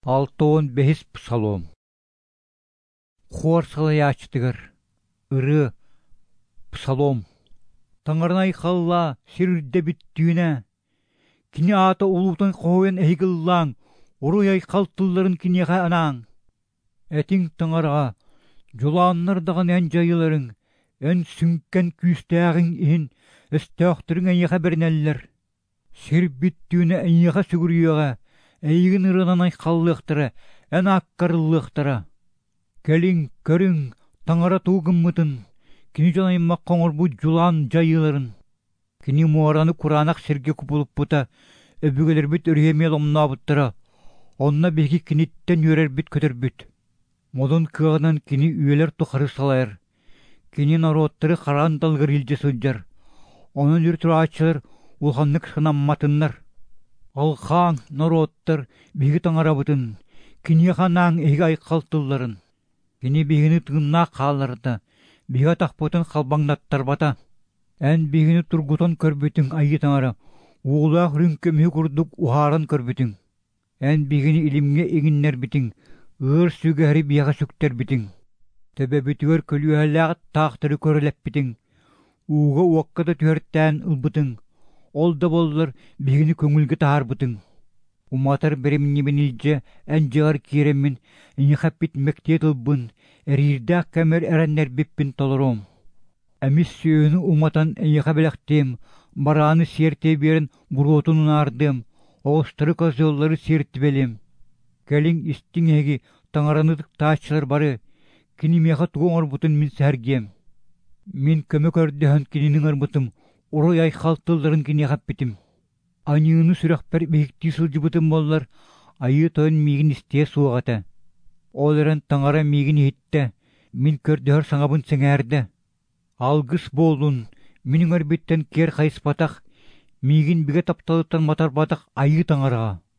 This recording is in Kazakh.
6-5 псалом. Хор салаячтыгар. Ыры псалом. Таңарнай халла сирирде биттүүнэ. Кини ата улутан қойын эйгіллаң. Уруяй қалтылларын кинеға анаң. Этин таңарға. Жуланнардағын ән жайыларын. Ән сүнкен күстәғін ин. Өстәқтірін әйеға бернәлілер. Сир биттүүнэ әйеға сүгірүйеға. Эйгін ырынанай қаллықтыры, ән аққарылықтыры. Келін, көрін, таңара туғын мұтын. Кini jonayma qoңыр bu julan jayыларын. Kini muarаны Kur'anak serge kupulup buta. Öbügeler bit örüyemel omna buttara. Onna beki kinitten yörer bit kötür bit. Modun kığınan kini üyeler tukarı salayır. Kini narotları karan dalgır ilce sılcar. Onun ürtürü açılır, ulhanlık sınammatınlar. Alxan, narotlar, begi tangara butun. Kini xanang egi ayqaltılların. Kini begini tığınna қалырды. Бига тахпотын қалбаңнаттар бата. Ән бигini тургутан көрбүтүн айы таңара. Уғлақ рүнкөмі күрдік ухаран көрбүтүн. Ән бигini илимге егіннер бітін. Өр сүгәрі бияға сүктер бітін. Төбе бүтігер көлуәләғ тақтыры көріліп бітін. Уға уаққыда түрттән ұлбытын. Олда болдылар бигini көңілгі тағар бітін. Уматар береміне бенілже ән жағар керемін. Инеқап бит мектет ұлбын. Әрирдақ кәмір әрәннер беппін толырым. Әміс сүйіні уматан әйеға біләқтем. Бараны серте берін бұрғотынын ардым. Оғыстыры көзеллары серті белем. Кәлін істің әге таңараныдық таачылар бары. Кенемеға туғын арбутын мен сәргем. Мен көмі көрдіған кененің арбутым. Урой айқалтылдарын кенеғап бітім. Анiyını сүрәқпәр бейікті сылжы бұтым болар. Айы тойын мегін істе суағата. Оларын таңара мегін етті. Мен көрдіғар саңабын сәңәрді. Алғыс болдың. Менің әрбеттен кер қайыс батақ. Мегін бігі тапталыптан матар батақ айы таңараға.